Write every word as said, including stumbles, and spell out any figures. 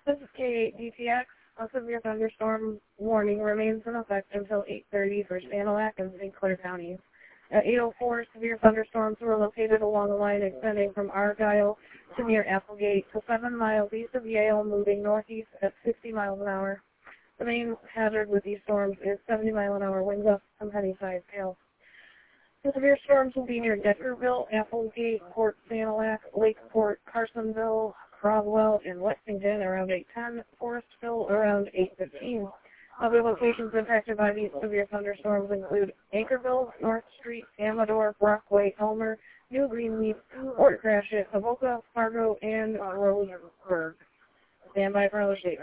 This is K eight D T X. A severe thunderstorm warning remains in effect until eight thirty for Sanilac and Saint Clair counties. At eight oh four, severe thunderstorms were located along a line extending from Argyle to near Applegate to seven miles east of Yale, moving northeast at sixty miles an hour. The main hazard with these storms is seventy mile an hour winds up some heavy-sized hail. The severe storms will be near Deckerville, Applegate, Port Sanilac, Lakeport, Carsonville, Croswell, and Lexington around eight ten, Forestville around eight fifteen. Other locations impacted by these severe thunderstorms include Anchorville, North Street, Amador, Brockway, Elmer, New Greenleaf, Fort Gratiot, Avoca, Fargo, and Roseburg. Stand by for another statement.